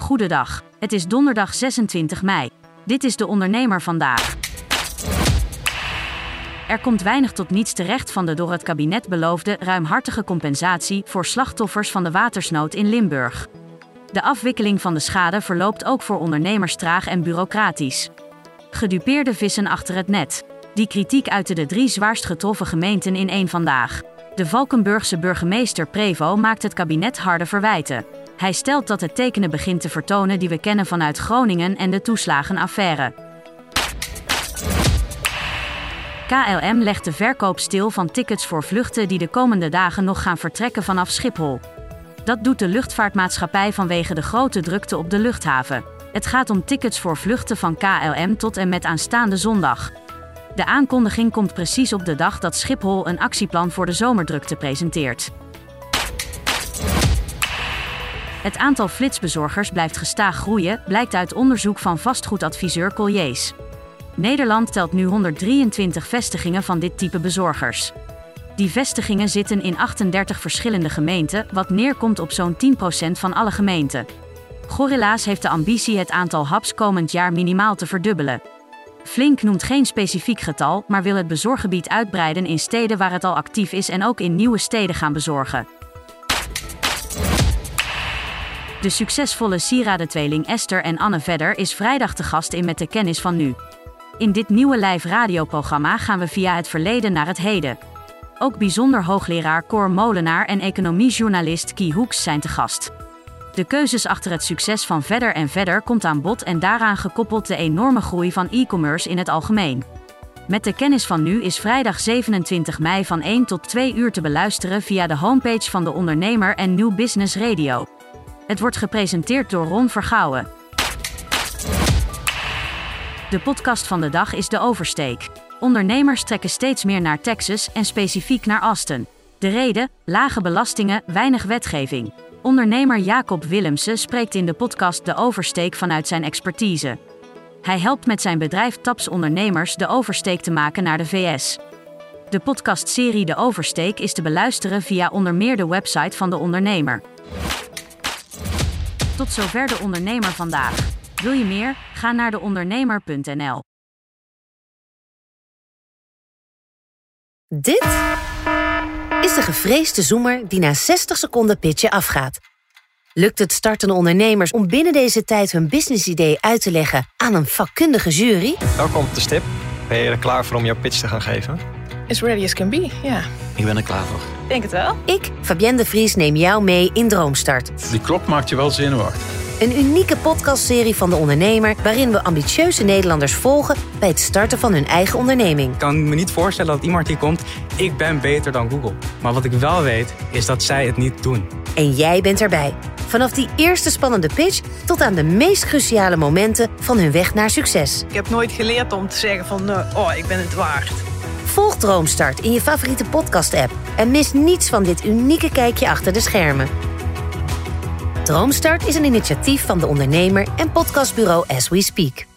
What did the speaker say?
Goedendag. Het is donderdag 26 mei. Dit is de Ondernemer vandaag. Er komt weinig tot niets terecht van de door het kabinet beloofde ruimhartige compensatie voor slachtoffers van de watersnood in Limburg. De afwikkeling van de schade verloopt ook voor ondernemers traag en bureaucratisch. Gedupeerde vissen achter het net. Die kritiek uiten de 3 zwaarst getroffen gemeenten in één vandaag. De Valkenburgse burgemeester Prevo maakt het kabinet harde verwijten. Hij stelt dat het tekenen begint te vertonen die we kennen vanuit Groningen en de toeslagenaffaire. KLM legt de verkoop stil van tickets voor vluchten die de komende dagen nog gaan vertrekken vanaf Schiphol. Dat doet de luchtvaartmaatschappij vanwege de grote drukte op de luchthaven. Het gaat om tickets voor vluchten van KLM tot en met aanstaande zondag. De aankondiging komt precies op de dag dat Schiphol een actieplan voor de zomerdrukte presenteert. Het aantal flitsbezorgers blijft gestaag groeien, blijkt uit onderzoek van vastgoedadviseur Colliers. Nederland telt nu 123 vestigingen van dit type bezorgers. Die vestigingen zitten in 38 verschillende gemeenten, wat neerkomt op zo'n 10% van alle gemeenten. Gorilla's heeft de ambitie het aantal hubs komend jaar minimaal te verdubbelen. Flink noemt geen specifiek getal, maar wil het bezorggebied uitbreiden in steden waar het al actief is en ook in nieuwe steden gaan bezorgen. De succesvolle sieradentweeling Esther en Anne Vedder is vrijdag te gast in Met de Kennis van Nu. In dit nieuwe live radioprogramma gaan we via het verleden naar het heden. Ook bijzonder hoogleraar Cor Molenaar en economiejournalist Kie Hoeks zijn te gast. De keuzes achter het succes van Vedder en Vedder komt aan bod en daaraan gekoppeld de enorme groei van e-commerce in het algemeen. Met de Kennis van Nu is vrijdag 27 mei van 1 tot 2 uur te beluisteren via de homepage van De Ondernemer en Nieuw Business Radio. Het wordt gepresenteerd door Ron Vergouwen. De podcast van de dag is De Oversteek. Ondernemers trekken steeds meer naar Texas en specifiek naar Austin. De reden? Lage belastingen, weinig wetgeving. Ondernemer Jacob Willemsen spreekt in de podcast De Oversteek vanuit zijn expertise. Hij helpt met zijn bedrijf Taps ondernemers de oversteek te maken naar de VS. De podcastserie De Oversteek is te beluisteren via onder meer de website van De Ondernemer. Tot zover De Ondernemer vandaag. Wil je meer? Ga naar deondernemer.nl. Dit is de gevreesde zoemer die na 60 seconden pitchen afgaat. Lukt het startende ondernemers om binnen deze tijd hun businessidee uit te leggen aan een vakkundige jury? Welkom op de stip. Ben je er klaar voor om jouw pitch te gaan geven? As ready as can be, ja. Ik ben er klaar voor. Denk het wel. Ik, Fabienne de Vries, neem jou mee in Droomstart. Die klok maakt je wel zenuwachtig. Een unieke podcastserie van De Ondernemer waarin we ambitieuze Nederlanders volgen bij het starten van hun eigen onderneming. Ik kan me niet voorstellen dat iemand hier komt, ik ben beter dan Google. Maar wat ik wel weet, is dat zij het niet doen. En jij bent erbij. Vanaf die eerste spannende pitch tot aan de meest cruciale momenten van hun weg naar succes. Ik heb nooit geleerd om te zeggen van, ik ben het waard. Volg Droomstart in je favoriete podcast-app en mis niets van dit unieke kijkje achter de schermen. Droomstart is een initiatief van De Ondernemer en podcastbureau As We Speak.